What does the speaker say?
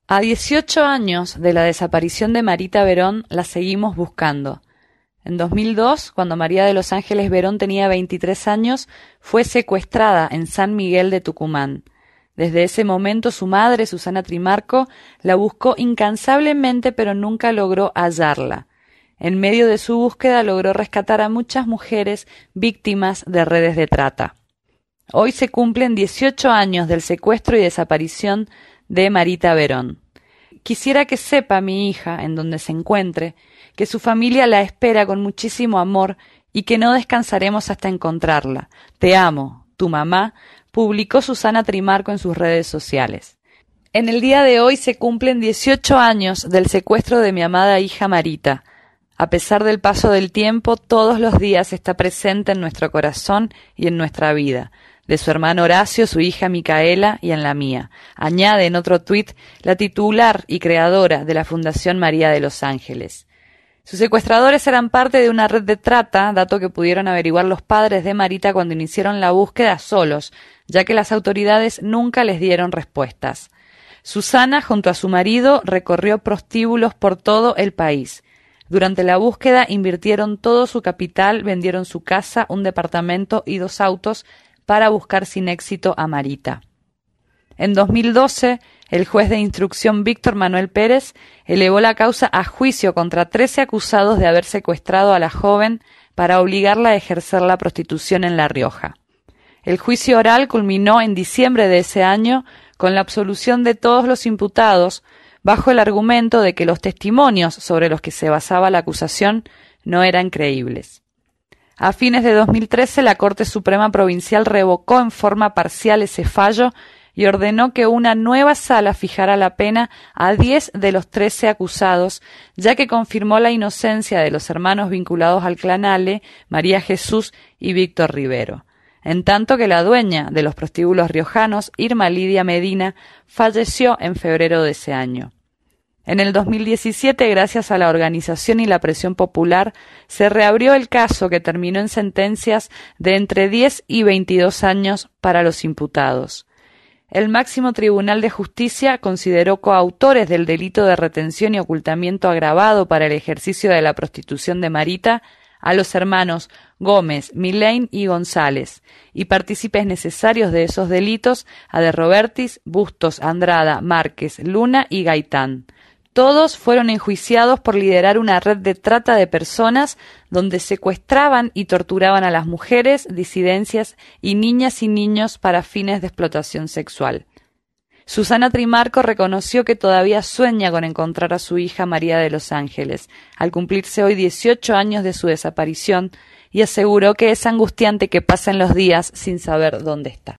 A 18 años de la desaparición de Marita Verón, la seguimos buscando. En 2002, cuando María de los Ángeles Verón tenía 23 años, fue secuestrada en San Miguel de Tucumán. Desde ese momento su madre, Susana Trimarco, la buscó incansablemente pero nunca logró hallarla. En medio de su búsqueda logró rescatar a muchas mujeres víctimas de redes de trata. Hoy se cumplen 18 años del secuestro y desaparición de Marita Verón. Quisiera que sepa mi hija, en donde se encuentre, que su familia la espera con muchísimo amor y que no descansaremos hasta encontrarla. Te amo, tu mamá, publicó Susana Trimarco en sus redes sociales. En el día de hoy se cumplen 18 años del secuestro de mi amada hija Marita. A pesar del paso del tiempo, todos los días está presente en nuestro corazón y en nuestra vida. De su hermano Horacio, su hija Micaela y en la mía. Añade en otro tuit la titular y creadora de la Fundación María de los Ángeles. Sus secuestradores eran parte de una red de trata, dato que pudieron averiguar los padres de Marita cuando iniciaron la búsqueda solos, ya que las autoridades nunca les dieron respuestas. Susana, junto a su marido, recorrió prostíbulos por todo el país. Durante la búsqueda invirtieron todo su capital, vendieron su casa, un departamento y 2 autos para buscar sin éxito a Marita. En 2012, el juez de instrucción Víctor Manuel Pérez elevó la causa a juicio contra 13 acusados de haber secuestrado a la joven para obligarla a ejercer la prostitución en La Rioja. El juicio oral culminó en diciembre de ese año con la absolución de todos los imputados, bajo el argumento de que los testimonios sobre los que se basaba la acusación no eran creíbles. A fines de 2013, la Corte Suprema Provincial revocó en forma parcial ese fallo y ordenó que una nueva sala fijara la pena a 10 de los 13 acusados, ya que confirmó la inocencia de los hermanos vinculados al clan Ale, María Jesús y Víctor Rivero. En tanto que la dueña de los prostíbulos riojanos, Irma Lidia Medina, falleció en febrero de ese año. En el 2017, gracias a la organización y la presión popular, se reabrió el caso que terminó en sentencias de entre 10 y 22 años para los imputados. El máximo Tribunal de Justicia consideró coautores del delito de retención y ocultamiento agravado para el ejercicio de la prostitución de Marita a los hermanos Gómez, Milane y González, y partícipes necesarios de esos delitos a De Robertis, Bustos, Andrada, Márquez, Luna y Gaitán. Todos fueron enjuiciados por liderar una red de trata de personas donde secuestraban y torturaban a las mujeres, disidencias y niños para fines de explotación sexual. Susana Trimarco reconoció que todavía sueña con encontrar a su hija María de los Ángeles, al cumplirse hoy 18 años de su desaparición, y aseguró que es angustiante que pasen los días sin saber dónde está.